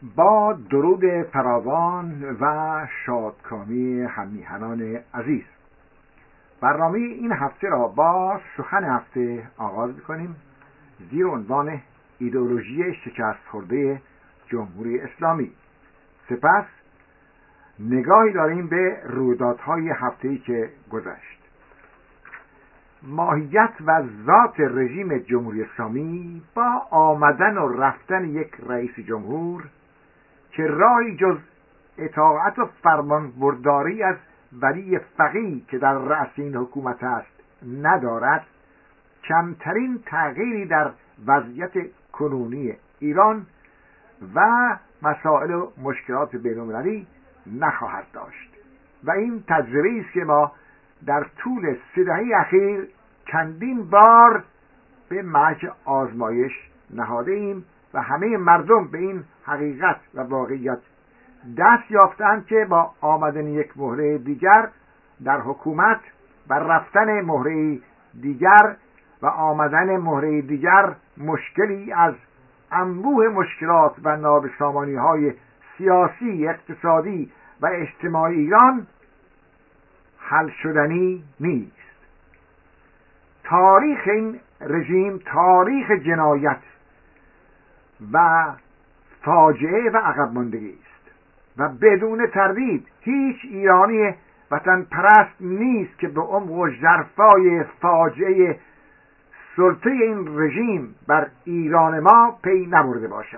با درود فراوان و شادکامی هم‌میهنان عزیز، برنامه این هفته را با سخن هفته آغاز می‌کنیم زیر عنوان ایدئولوژی شکست خورده جمهوری اسلامی. سپس نگاهی داریم به رویدادهای هفته‌ای که گذشت. ماهیت و ذات رژیم جمهوری اسلامی با آمدن و رفتن یک رئیس جمهور که راهی جز اطاعت و فرمانبرداری از ولی فقیه که در رأس این حکومت است ندارد، کمترین تغییری در وضعیت کنونی ایران و مسائل و مشکلات بین‌المللی نخواهد داشت و این تجربه‌ای است که ما در طول 3 دهه اخیر چندین بار به محک آزمایش نهاده ایم و همه مردم به این حقیقت و واقعیت دست یافتند که با آمدن یک مهره دیگر در حکومت و رفتن مهره دیگر و آمدن مهره دیگر مشکلی از انبوه مشکلات و نابسامانی‌های سیاسی، اقتصادی و اجتماعی ایران حل شدنی نیست. تاریخ این رژیم تاریخ جنایت و فاجعه و عقب ماندگی است و بدون تردید هیچ ایرانی وطن پرست نیست که به عمق و ژرفای فاجعه سلطه این رژیم بر ایران ما پی نبرده باشد.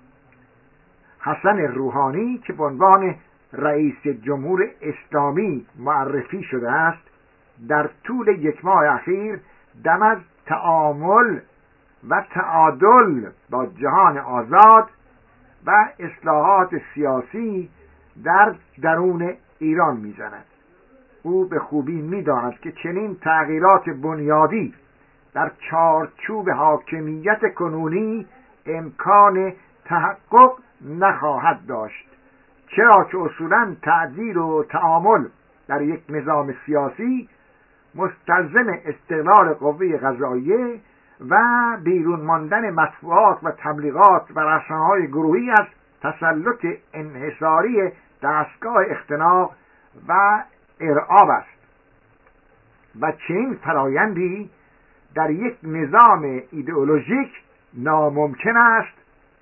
حسن روحانی که به عنوان رئیس جمهور اسلامی معرفی شده است، در طول 1 ماه اخیر دم از تعامل و تعادل با جهان آزاد و اصلاحات سیاسی در درون ایران میزند. او به خوبی میداند که چنین تغییرات بنیادی در چارچوب حاکمیت کنونی امکان تحقق نخواهد داشت، چرا که اصولاً تعدیل و تعامل در یک نظام سیاسی مستلزم استقلال قوه قضاییه و بیرون ماندن مطبوعات و تبلیغات و رسانه‌های گروهی از تسلط انحصاری دستگاه اختناق و ارعاب است و چنین فرایندی در یک نظام ایدئولوژیک ناممکن است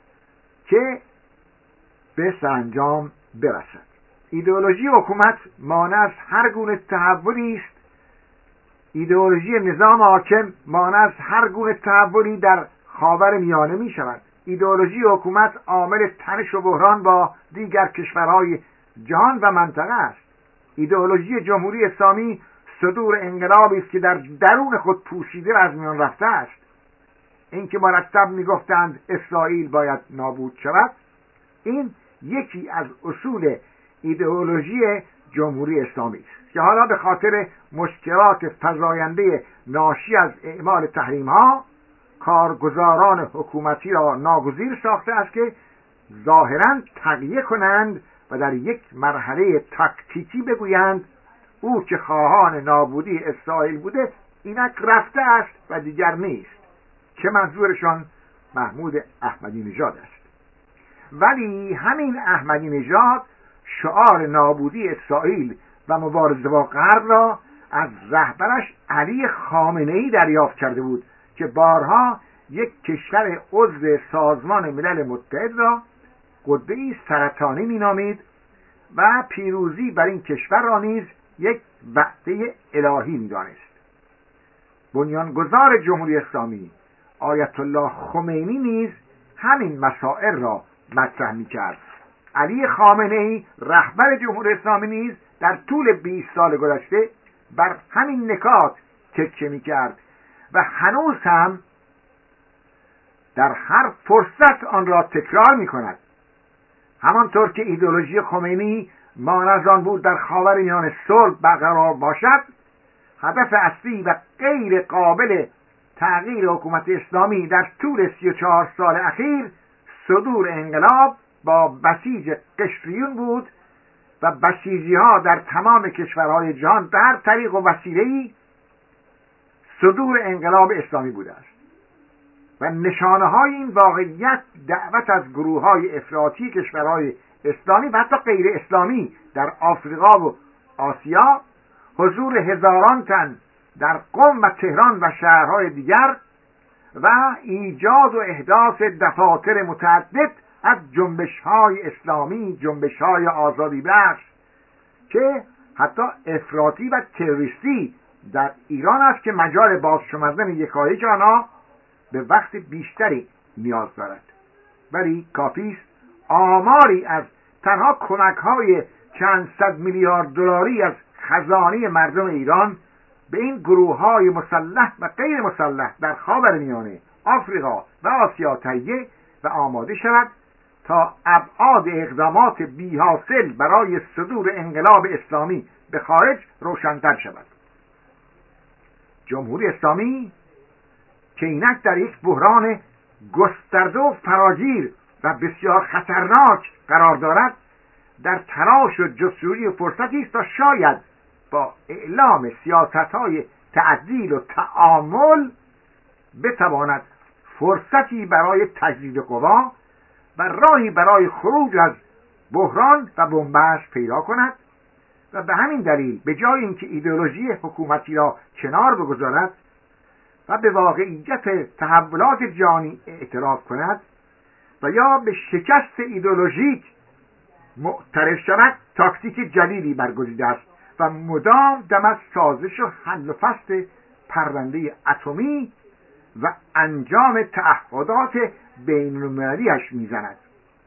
که به سرانجام برسد. ایدئولوژی حکومت مانع از هر گونه تحولی است. ایدئولوژی نظام حاکم مانع از هر گونه تحولی در خاورمیانه می شود. ایدئولوژی حکومت عامل تنش و بحران با دیگر کشورهای جهان و منطقه است. ایدئولوژی جمهوری اسلامی صدور انقلابی است که در درون خود پوشیده و از میان رفته است. اینکه مرتب میگفتند اسرائیل باید نابود شود، این یکی از اصول ایدئولوژی جمهوری اسلامی است که حالا به خاطر مشکلات فزاینده ناشی از اعمال تحریم‌ها کارگزاران حکومتی را ناگزیر ساخته است که ظاهراً تقیه کنند و در یک مرحله تاکتیکی بگویند او که خواهان نابودی اسرائیل بوده اینک رفته است و دیگر نیست، که منظورشان محمود احمدی نژاد است. ولی همین احمدی نژاد شعار نابودی اسرائیل و مبارزه با غرب را از رهبرش علی خامنه‌ای دریافت کرده بود که بارها یک کشور عضو سازمان ملل متحد را قطبه‌ای سرطانی مینامید و پیروزی بر این کشور را نیز یک وعده الهی می‌دانست. بنیانگذار جمهوری اسلامی آیت الله خمینی نیز همین مسائل را مطرح می‌کرد. علی خامنه‌ای رهبر جمهوری اسلامی نیز در طول 20 سال گذشته بر همین نکات تکیه می‌کرد و هنوز هم در هر فرصت آن را تکرار می‌کند. همانطور که ایدئولوژی خمینی مانع از آن بود در خاورمیانه صلح برقرار باشد، هدف اصلی و غیر قابل تغییر حکومت اسلامی در طول 34 سال اخیر صدور انقلاب با بسیج قشریون بود و بسیجی ها در تمام کشورهای جهان به هر طریق و وسیله‌ای صدور انقلاب اسلامی بوده است. و نشانه های این واقعیت دعوت از گروه های افراطی کشورهای اسلامی و حتی غیر اسلامی در آفریقا و آسیا، حضور هزاران تن در قم و تهران و شهرهای دیگر و ایجاد و احداث دفاتر متعدد از جنبش‌های اسلامی، جنبش‌های آزادی بخش که حتی افراطی و تروریستی در ایران است که مجال بازشمردن یکایک آنها به وقت بیشتری نیاز دارد. ولی کافی است آماری از تنها کمک‌های چند صد میلیارد دلاری از خزانه مردم ایران به این گروه‌های مسلح و غیر مسلح در خاورمیانه، آفریقا و آسیا تهیه و آماده شود تا ابعاد اقدامات بی‌حاصل برای صدور انقلاب اسلامی به خارج روشن‌تر شود. جمهوری اسلامی که اینک در یک بحران گسترده و فراگیر و بسیار خطرناک قرار دارد، در تلاش و جستجوی فرصتی است تا شاید با اعلام سیاست‌های تعدیل و تعامل بتواند فرصتی برای تجدید قوا و راهی برای خروج از بحران و بنبست پیدا کند و به همین دلیل به جای اینکه ایدئولوژی حکومتی را کنار بگذارد و به واقعیت تحولات جهانی اعتراف کند و یا به شکست ایدئولوژیک معترف شود، تاکتیک جدیدی برگزیده است و مدام دم از سازش و حل و فصل پرونده اتمی و انجام تعهدات بین‌المللی‌اش میزند.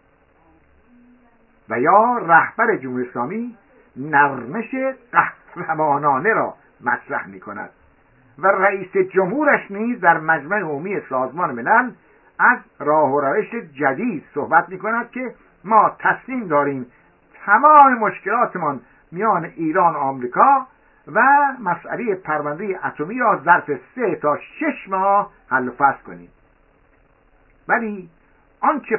و یا رهبر جمهوری اسلامی نرمش قهرمانانه را مطرح می‌کند و رئیس جمهورش نیز در مجمع عمومی سازمان ملل از راه و روش جدید صحبت می‌کند که ما تصمیم داریم تمام مشکلاتمان میان ایران و آمریکا و مسئله پرونده اتمی را ظرف 3 تا 6 ماه حل و فصل کنیم. ولی آنچه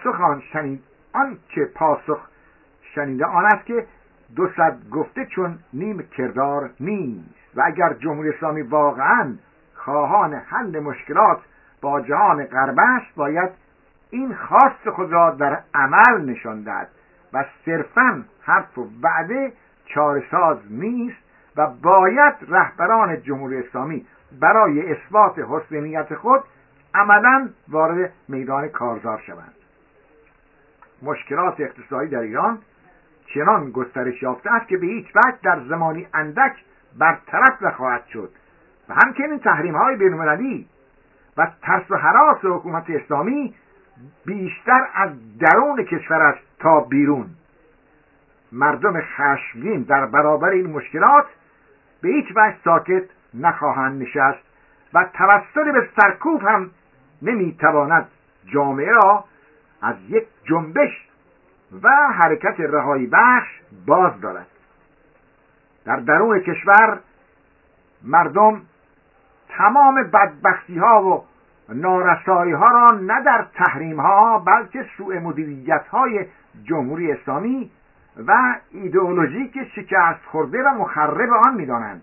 پاسخ شنیده آن است که 200 گفته چون نیم کردار نیست و اگر جمهوری اسلامی واقعا خواهان حل مشکلات با جهان غرب است، باید این خواست خود را در عمل نشان دهد و صرفاً حرف و وعده چاره‌ساز نیست و باید رهبران جمهوری اسلامی برای اثبات حسن نیت خود عملاً وارد میدان کارزار شوند. مشکلات اقتصادی در ایران چنان گسترش یافته است که به هیچ وجه در زمانی اندک برطرف نخواهد شد و همچنین تحریم‌های بین‌المللی و ترس و هراس حکومت اسلامی بیشتر از درون کشور است تا بیرون. مردم خشمگین در برابر این مشکلات به هیچ وجه ساکت نخواهند نشست و توسل به سرکوب هم نمیتواند جامعه را از یک جنبش و حرکت رهایی بخش باز دارد. در درون کشور مردم تمام بدبختی ها و نارسایی ها را نه در تحریم ها بلکه سوء مدیریت های جمهوری اسلامی و ایدئولوژیک شکست خورده و مخرب آن می‌دانند.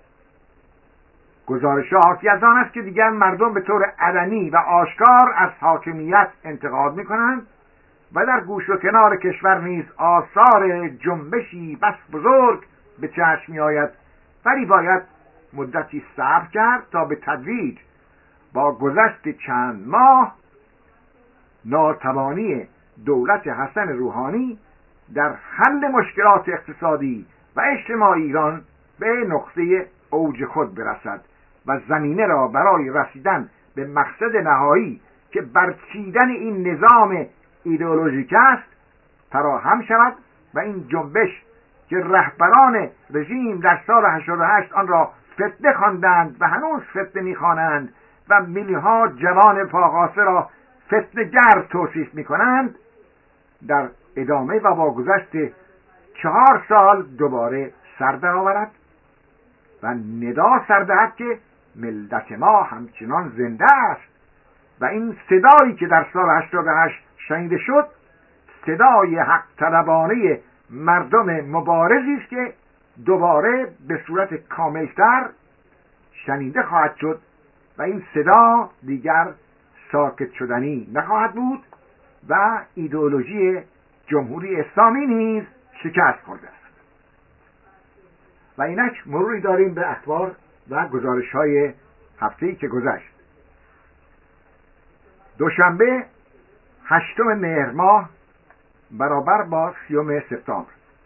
گزارش حاکی از آن است که دیگر مردم به طور علنی و آشکار از حاکمیت انتقاد می‌کنند و در گوش و کنار کشور نیز آثار جنبشی بس بزرگ به چشم می‌آید، ولی باید مدتی صبر کرد تا به تدریج با گذشت چند ماه ناتوانی دولت حسن روحانی در حل مشکلات اقتصادی و اجتماعی ایران به نقطه اوج خود برسد و زمینه را برای رسیدن به مقصد نهایی که برچیدن این نظام ایدئولوژیک است فراهم شود و این جنبش که رهبران رژیم در سال 88 آن را فتنه خواندند و هنوز فتنه می‌خوانند و میلیون‌ها جوان پاخاسته را فتنه‌گر توصیف می‌کنند، در ادامه و با گذشت 4 سال دوباره سر درآورد و ندا سر دهد که ملت ما همچنان زنده است و این صدایی که در سال 88 شنیده شد صدای حق طلبانه مردم مبارزی است که دوباره به صورت کاملتر شنیده خواهد شد و این صدا دیگر ساکت شدنی نخواهد بود و ایدئولوژی جمهوری اسلامی نیز شکست خورده است. و اینک مروری داریم به اخبار و گزارش‌های هفته‌ای که گذشت. دوشنبه 8 مهر ماه برابر با 30 سپتامبر،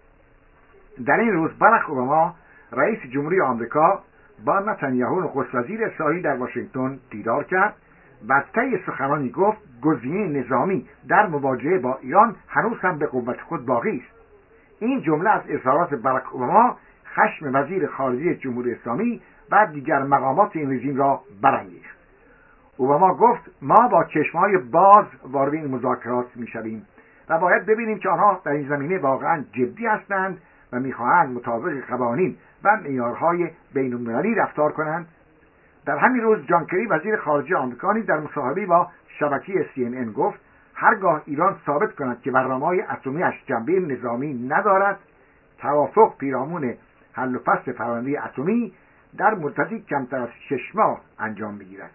در این روز باراک اوباما رئیس جمهوری آمریکا با نتانیاهو نخست وزیر اسرائیل در واشنگتن دیدار کرد و طی سخنانی گفت گزینه نظامی در مواجهه با ایران هنوز هم به قوت خود باقی است. این جمله از اظهارات باراک اوباما خشم وزیر خارجه جمهوری اسلامی و دیگر مقامات این رژیم را برانگیخت. اوباما گفت ما با چشم‌های باز وارد این مذاکرات می‌شویم و باید ببینیم که آنها در این زمینه واقعا جدی هستند و می‌خواهند مطابق قوانین و معیارهای بین‌المللی رفتار کنند. در همین روز جان کری وزیر خارجه آمریکا نیز در مصاحبه‌ای با شبکه CNN گفت هرگاه ایران ثابت کند که برنامه‌های اتمی‌اش جنبه نظامی ندارد، توافق پیرامون حل و فصل پرونده اتمی در مدتی کمتر از 6 ماه انجام می‌گیرد.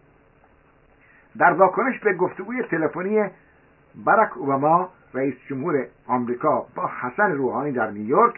در واکنش به گفتگوی تلفنی باراک اوباما رئیس جمهور آمریکا با حسن روحانی در نیویورک،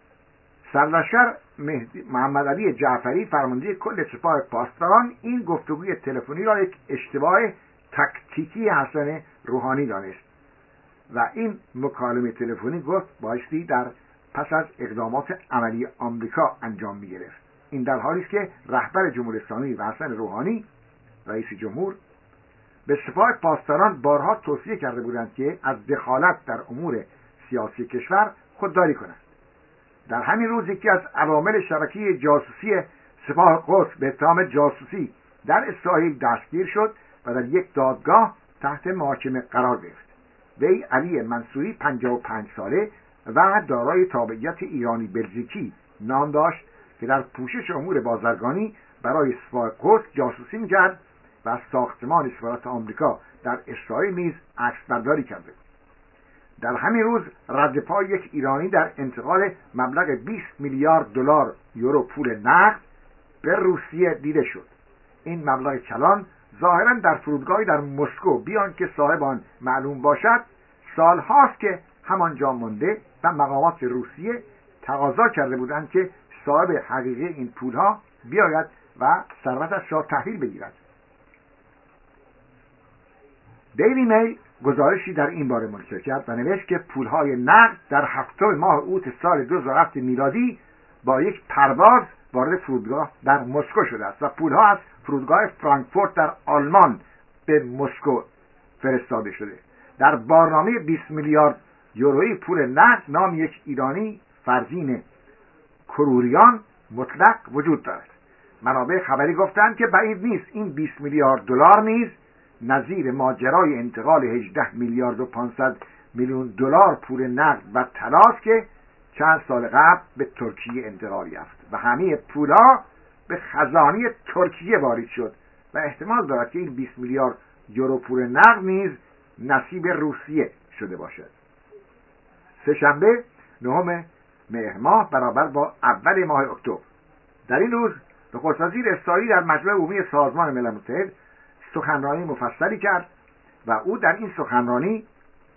سرلشکر محمد علی جعفری فرمانده کل سپاه پاسداران این گفتگوی تلفنی را یک اشتباه تاکتیکی حسن روحانی دانست و این مکالمه تلفنی گفت بایستی در پس از اقدامات عملی آمریکا انجام می‌گرفت. این در حالی است که رهبر جمهوری اسلامی و حسن روحانی رئیس جمهور به سپاه پاسداران بارها توصیه کرده بودند که از دخالت در امور سیاسی کشور خودداری کنند. در همین روز یکی از عوامل شبکه جاسوسی سپاه قدس به اتهام جاسوسی در اسرائیل دستگیر شد و در یک دادگاه تحت محاکمه قرار گرفت. وی علی منصوری 55 ساله و دارای تابعیت ایرانی بلژیکی نام داشت که در پوشش امور بازرگانی برای سپاه قدس جاسوسی می‌کرد و از ساختمان سفارت آمریکا در اسرائیل نیز عکسبرداری کرده. در همین روز رد پای یک ایرانی در انتقال مبلغ 20 میلیارد دلار یورو پول نقد به روسیه دیده شد. این مبلغ کلان ظاهراً در فرودگاهی در مسکو بیان که صاحب آن معلوم باشد سالهاست که همانجا مانده و مقامات روسیه تقاضا کرده بودند که صاحب حقیقی این پولها بیاید و ثروتش را تحویل بگیرد. دیلی میل گزارشی در این باره منتشر کرد و نوشت که پولهای نقد در 7 ماه اوت سال 2007 میلادی با یک پرواز وارد فرودگاه در مسکو شده است و پولها از فرودگاه فرانکفورت در آلمان به مسکو فرستاده شده. در بارنامه 20 میلیارد یورویی پول نقد نام یک ایرانی فرزین کروریان مطلق وجود دارد. منابع خبری گفتند که بعید نیست این 20 میلیارد دلار نیز نظیر ماجرای انتقال 18 میلیارد و 500 میلیون دلار پول نقد و طلاست که چند سال قبل به ترکیه انتقال یافت و همه پولها به خزانه ترکیه وارد شد و احتمال دارد که این 20 میلیارد یورو پول نقد نیز نصیب روسیه شده باشد. سه‌شنبه 9 مهر ماه برابر با اول ماه اکتبر، در این روز نخست وزیر اسرائیل در مجمع عمومی سازمان ملل متحد سخنرانی مفصلی کرد و او در این سخنرانی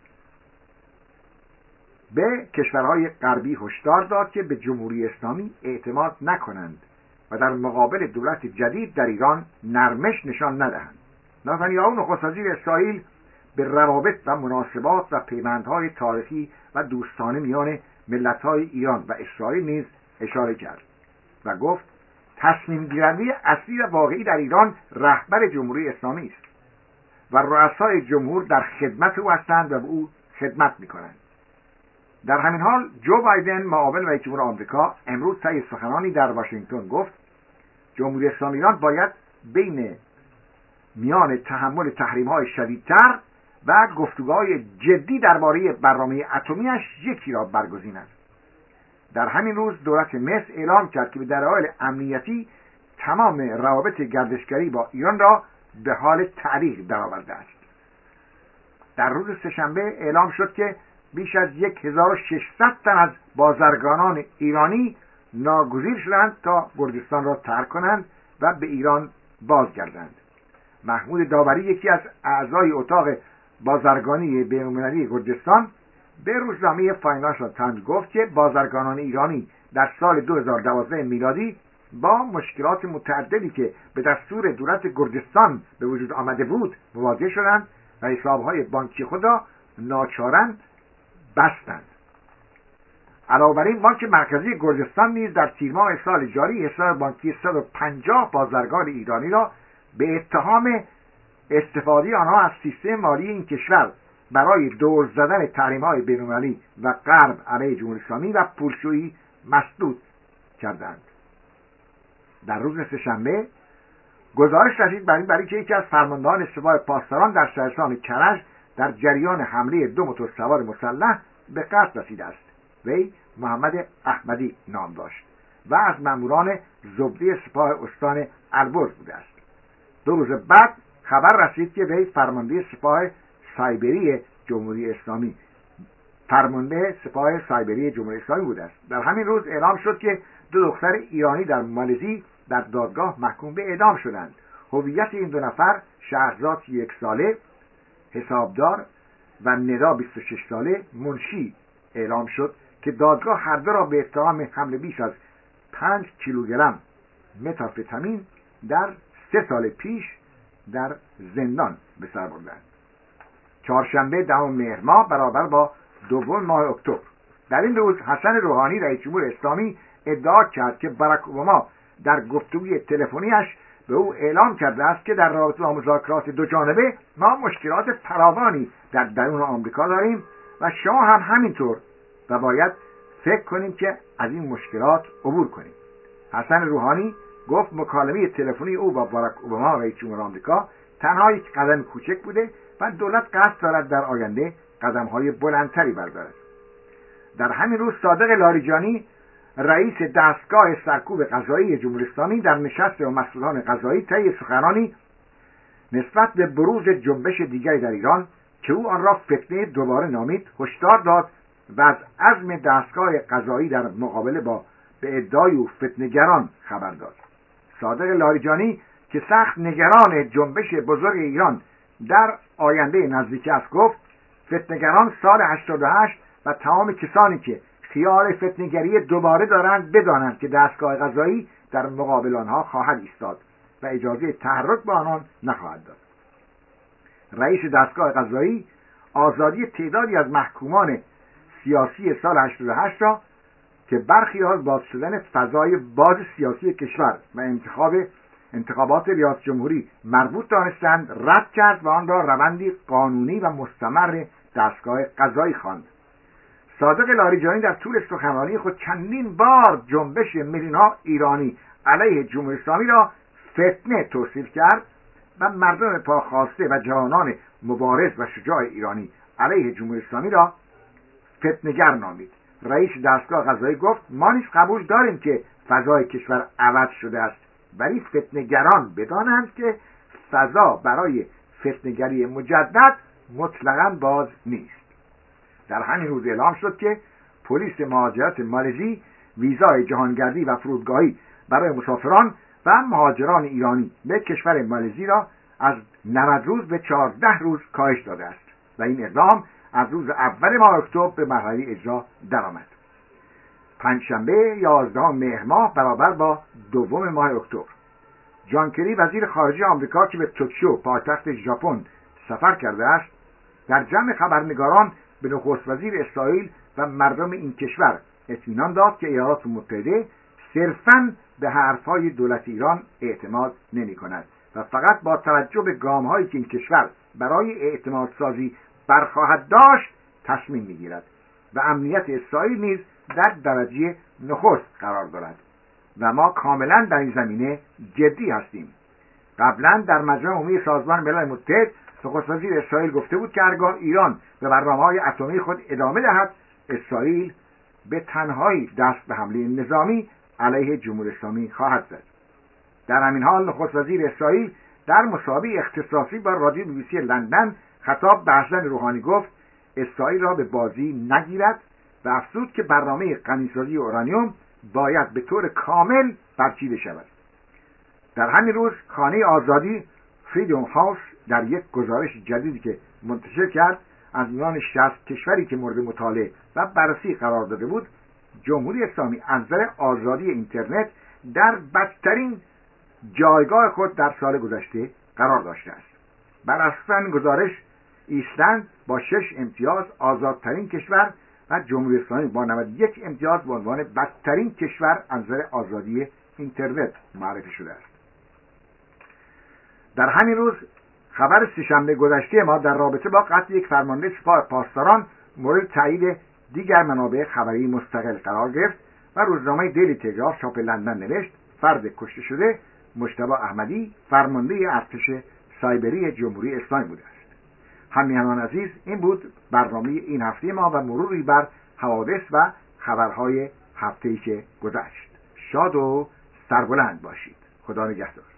به کشورهای غربی هشدار داد که به جمهوری اسلامی اعتماد نکنند و در مقابل دولت جدید در ایران نرمش نشان ندهند. نتانیاهو نخست وزیر اسرائیل به روابط و مناسبات و پیوندهای تاریخی و دوستانه میان ملت‌های ایران و اسرائیل نیز اشاره کرد و گفت تصمیم گیرنده اصلی و واقعی در ایران رهبر جمهوری اسلامی است و رؤسای جمهور در خدمت او هستند و به او خدمت می‌کنند. در همین حال جو بایدن معاون رئیس جمهور آمریکا امروز طی سخنانی در واشنگتن گفت جمهوری اسلامی ایران باید میان تحمل تحریم‌های شدیدتر و گفتگوهای جدی درباره برنامه اتمی‌اش یکی را برگزیند. در همین روز دولت مصر اعلام کرد که به دلایل امنیتی تمام روابط گردشگری با ایران را به حال تعلیق درآورده است. در روز سه‌شنبه اعلام شد که بیش از 1600 تن از بازرگانان ایرانی ناگزیر شدند تا کردستان را ترک کنند و به ایران بازگردند. محمود داوری، یکی از اعضای اتاق بازرگانی بین‌المللی گرجستان، به روزنامه فاینانشال تایمز گفت که بازرگانان ایرانی در سال 2012 میلادی با مشکلات متعددی که به دستور دولت گرجستان به وجود آمده بود مواجه شدند و حسابهای بانکی خود را ناچارا بستند. علاوه بر این، بانک مرکزی گرجستان نیز در تیر ماه سال جاری حساب بانکی 150 بازرگان ایرانی را به اتهام استفاده آنها از سیستم مالی این کشور برای دور زدن تحریم‌های بین‌المللی و غرب علیه جمهوری اسلامی و پولشویی مسدود کردند. در روز سه‌شنبه گزارش رسید برای که یکی از فرماندهان سپاه پاسداران در شهرستان کرج در جریان حمله 2 موتورسوار مسلح به قتل رسیده است. وی محمد احمدی نام داشت و از ماموران زبده سپاه استان البرز بوده است. 2 روز بعد خبر رسید که وی فرمانده سپاه سایبری جمهوری اسلامی بوده است. در همین روز اعلام شد که 2 دختر ایرانی در مالزی در دادگاه محکوم به اعدام شدند. هویت این 2 نفر، شهرزاد 1 ساله حسابدار و ندا 26 ساله منشی، اعلام شد که دادگاه هر دو را به اتهام حمل بیش از 5 کیلوگرم متامفتامین در 3 سال پیش در زندان به سر بردند. چهارشنبه 10 مهر ماه برابر با 2 ماه اکتبر. در این روز حسن روحانی رئیس جمهور اسلامی ادعا کرد که باراک اوباما در گفتگوی تلفنیش به او اعلام کرده است که در رابطه با مذاکرات 2 جانبه ما مشکلات فراوانی در درون آمریکا داریم و شما هم همینطور و باید فکر کنیم که از این مشکلات عبور کنیم. حسن روحانی گفت مکالمه تلفنی او با باراک اوباما رئیس جمهور آمریکا تنها یک قدم کوچک بوده و دولت قصد دارد در آینده قدم‌های بلندتری بردارد. در همین روز صادق لاریجانی رئیس دستگاه سرکوب قضایی جمهوری اسلامی در نشست با مسئولان قضایی طی سخنرانی نسبت به بروز جنبش دیگری در ایران که او آن را فتنه دوباره نامید هشدار داد و از عزم دستگاه قضایی در مقابله با به ادعای او فتنه‌گران خبر داد. صادق لاریجانی که سخت نگران جنبش بزرگ ایران در آینده نزدیک است گفت فتنه‌گران سال 88 و تمام کسانی که خیال فتنه‌گری دوباره دارند بدانند که دستگاه قضایی در مقابل آنها خواهد ایستاد و اجازه تحرک به آنان نخواهد داد. رئیس دستگاه قضایی آزادی تعدادی از محکومان سیاسی سال 88 را که برخی از باز شدن فضای باز سیاسی کشور و انتخابات ریاست جمهوری مربوط دانستند رد کرد و آن را روندی قانونی و مستمر دستگاه قضایی خواند. صادق لاریجانی در طول سخنرانی خود چندین بار جنبش میلیون‌ها ایرانی علیه جمهوری اسلامی را فتنه توصیف کرد و مردم پاخواسته و جوانان مبارز و شجاع ایرانی علیه جمهوری اسلامی را فتنه‌گر نامید. رئیس دستگاه قضایی گفت ما نیز قبول داریم که فضای کشور عوض شده است، ولی فتنه‌گران بدانند که فضا برای فتنه‌گری مجدد مطلقاً باز نیست. در همین روز اعلام شد که پلیس مهاجرت مالزی ویزای جهانگردی و فرودگاهی برای مسافران و مهاجران ایرانی به کشور مالزی را از 90 روز به 14 روز کاهش داده است و این اقدام از روز اول ماه اکتبر به مرحله اجرا درآمد. پنجشنبه 11 مهر ماه برابر با 2 ماه اکتبر جان کری وزیر خارجه آمریکا که به توکیو پایتخت ژاپن سفر کرده است در جمع خبرنگاران به نخست وزیر اسرائیل و مردم این کشور اطمینان داد که ایالات متحده صرفاً به حرفهای دولت ایران اعتماد نمی کند و فقط با توجه به گام‌هایی که این کشور برای اعتماد سازی برخواهد داشت تصمیم می‌گیرد و امنیت اسرائیل نیز در درجه نخست قرار دارد و ما کاملاً در این زمینه جدی هستیم. قبلا در مجمع عمومی سازمان ملل متحد نخست وزیر اسرائیل گفته بود که هرگاه ایران به برنامه‌های اتمی خود ادامه دهد اسرائیل به تنهایی دست به حمله نظامی علیه جمهوری اسلامی خواهد زد. در همین حال نخست وزیر اسرائیل در مصاحبه اختصاصی با رادیو BBC لندن خطاب به حسن روحانی گفت اسرائیل را به بازی نگیرد و افزود که برنامه غنیسازی اورانیوم باید به طور کامل برچیده شود. در همین روز خانه آزادی فریدم هاوس در یک گزارش جدیدی که منتشر کرد از میان 60 کشوری که مورد مطالعه و بررسی قرار داده بود، جمهوری اسلامی از نظر آزادی اینترنت در بدترین جایگاه خود در سال گذشته قرار داشته است. بر اساس این گزارش ایسلند با 6 امتیاز آزادترین کشور و جمهوری اسلامی با 91 امتیاز به عنوان بدترین کشور از نظر آزادی اینترنت معرفی شده است. در همین روز خبر سه‌شنبه گذشته ما در رابطه با قتل یک فرمانده سپاه پاسداران مورد تایید دیگر منابع خبری مستقل قرار گرفت و روزنامه دیلی تلگراف چاپ لندن نوشت فرد کشته شده مجتبی احمدی فرمانده ارتش سایبری جمهوری اسلامی بوده است. همیهنان عزیز، این بود برنامه این هفته ما و مروری بر حوادث و خبرهای هفته‌ای که گذشت. شاد و سربلند باشید. خدا نگهدار.